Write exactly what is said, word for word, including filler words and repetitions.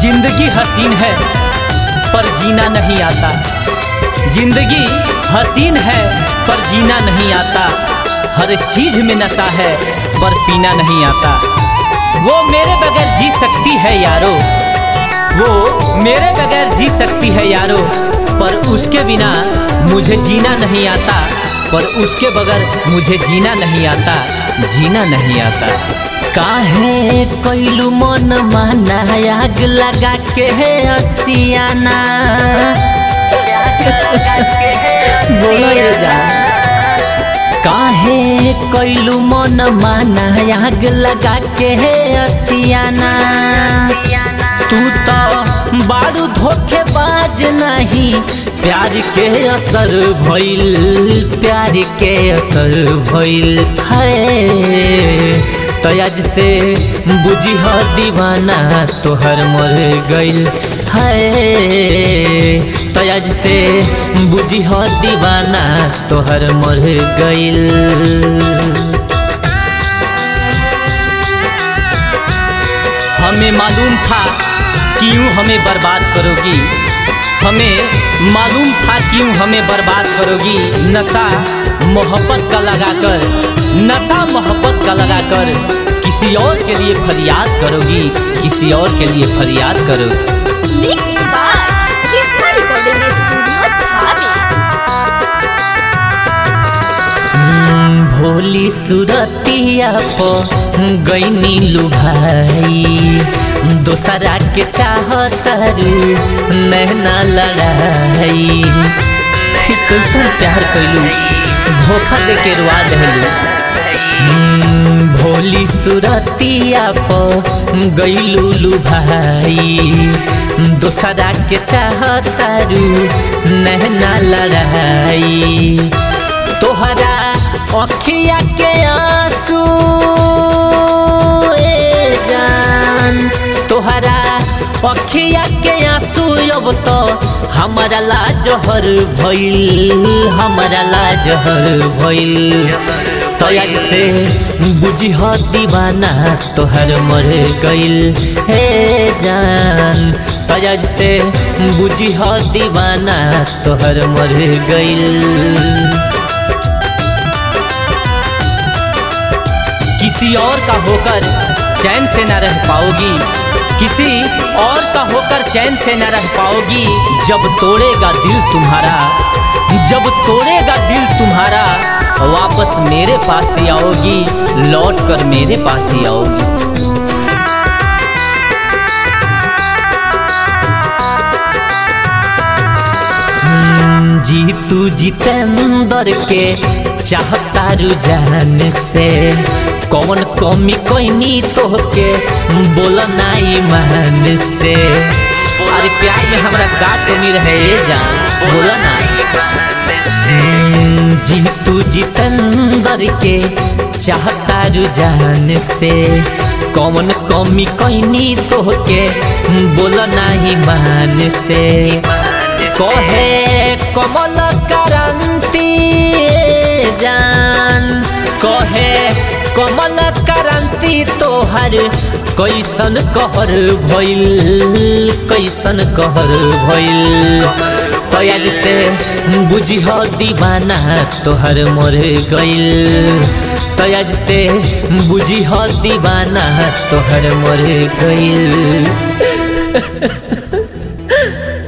जिंदगी हसीन है पर जीना नहीं आता। जिंदगी हसीन है पर जीना नहीं आता। हर चीज में नशा है पर पीना नहीं आता। वो मेरे बगैर जी सकती है यारो, वो मेरे बगैर जी सकती है यारो, पर उसके बिना मुझे जीना नहीं आता। पर उसके बगैर मुझे जीना नहीं आता, जीना नहीं आता। काहे कोइलू मन माना आग लगा के हसियाना बोलो ये जा। काहे कोइलू मन माना आग लगा के हसियाना। तू तो बारू धोखेबाज नहीं, प्यार के असर भइल, प्यार के असर भइल है। तयाज से बुझी हो दीवाना तोहर मर गइल है। तयाज से बुझी हो दीवाना तोहर मर गइल। हमें मालूम था क्यों हमें बर्बाद करोगी, हमें मालूम था क्यों हमें बर्बाद करोगी। नशा मोहब्बत का लगाकर, नशा मोहब्बत का लगाकर किसी और के लिए फरियाद करोगी, किसी और के लिए फरियाद करोगी। मिक्स बाय किस्मा रिकॉर्डिंग स्टूडियो धाबी। भोली सुरतिया पो गईनी लुभाई, दोसरा के चाहतारू नैना लड़ाई। कैसन प्यार कैलू, धोखा दे के रुआ दहलू। भोली सुरतिया पो गईलू लुभाई, दोसरा के चाहतारू नैना लड़ाई। तोहरा अखिया के आंसू ए जान, तोहरा अखिया के आंसू अब तो हमारा लाजहर भइल, हमारा लाजहर भइल। तयाज से बुझी हो दीवाना तोहर मर गइल हे जान। तयाज से बुझी हो दीवाना तोहर मर गइल। किसी और का होकर चैन से न रह पाओगी, किसी और का होकर चैन से न रह पाओगी। जब तोड़ेगा दिल तुम्हारा, जब तोड़ेगा दिल तुम्हारा, वापस मेरे पास ही आओगी, लौट कर मेरे पास ही आओगी। जीतू जितेंद्र के चाहता रुझान से, कौन कमी कोई तोहके बोला नाई मान से। अरे प्यार में हमरा का कमी रहे जान, बोला ना। जीतू जितेंद्र के चाहता रुझान से, कौन कमी कोई तोहके बोला नाई मान से। कहे कमल क्रांति जान, कहे कमल क्रांति तोहर कैसन कहर भइल, कैसन कहर भइल। तयाज से बुझी हो दीवाना तोहर मर गइल। तयाज से बुझी हो दीवाना तोहर मर गइल।